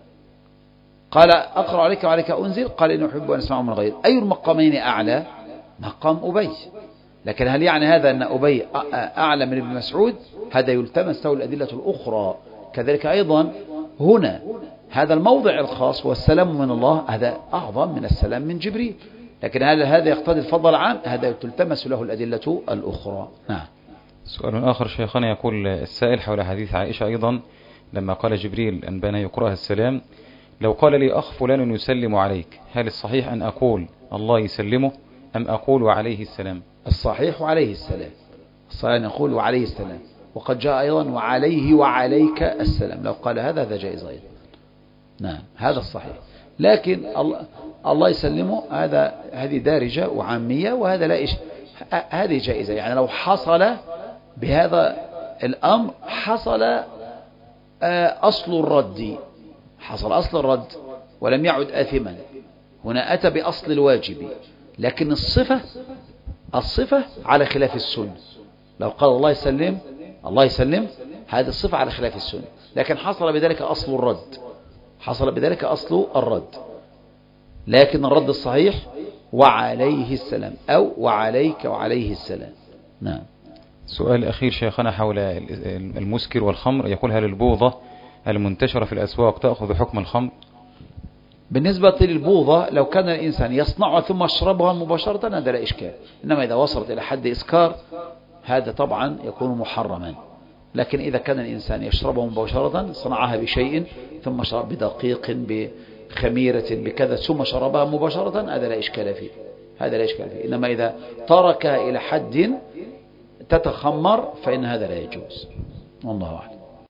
قال: أقرأ عليك وعليك أنزل، قال: إنه أحب أن أسمع من غير. أي المقامين أعلى؟ مقام أبي. لكن هل يعني هذا أن أبي أعلى من ابن مسعود؟ هذا يلتمس له الأدلة الأخرى. كذلك أيضا هنا هذا الموضع الخاص والسلام من الله هذا أعظم من السلام من جبريل، لكن هل هذا يقتضي الفضل العام؟ هذا تلتمس له الأدلة الأخرى. نعم. سؤال آخر شيخنا يقول السائل حول حديث عائشة أيضا لما قال جبريل أن بنا يقرأها السلام: لو قال لي أخ فلان يسلم عليك، هل الصحيح أن أقول الله يسلمه أم أقول وعليه السلام؟ الصحيح وعليه السلام، الصحيح أن يقول وعليه السلام، وقد جاء أيضا وعليه وعليك السلام، لو قال هذا هذا جائز أيضا. نعم هذا الصحيح، لكن الله, الله يسلمه هذا هذه دارجة وعامية، وهذا لا إيش، هذه جائزة. يعني لو حصل بهذا الأمر حصل أصل الرد، حصل أصل الرد ولم يعد آثما، هنا أتى بأصل الواجب، لكن الصفة الصفة على خلاف السنة. لو قال الله يسلم الله يسلم هذه الصفة على خلاف السنة، لكن حصل بذلك أصل الرد، حصل بذلك أصل الرد، لكن الرد الصحيح وعليه السلام أو وعليك وعليه السلام. نعم. سؤال أخير شيخنا حول المسكر والخمر، يقول: هل البوظة المنتشرة في الأسواق تأخذ حكم الخمر؟ بالنسبة للبوظة لو كان الإنسان يصنعها ثم يشربها مباشرة هذا لا إشكال، إنما إذا وصلت إلى حد إسكار هذا طبعا يكون محرما. لكن إذا كان الإنسان يشربها مباشرة، صنعها بشيء ثم شرب بدقيق بخميرة بكذا ثم شربها مباشرة، هذا لا إشكال فيه، هذا لا إشكال فيه. إنما إذا تركها إلى حد تتخمر فإن هذا لا يجوز، والله أعلم.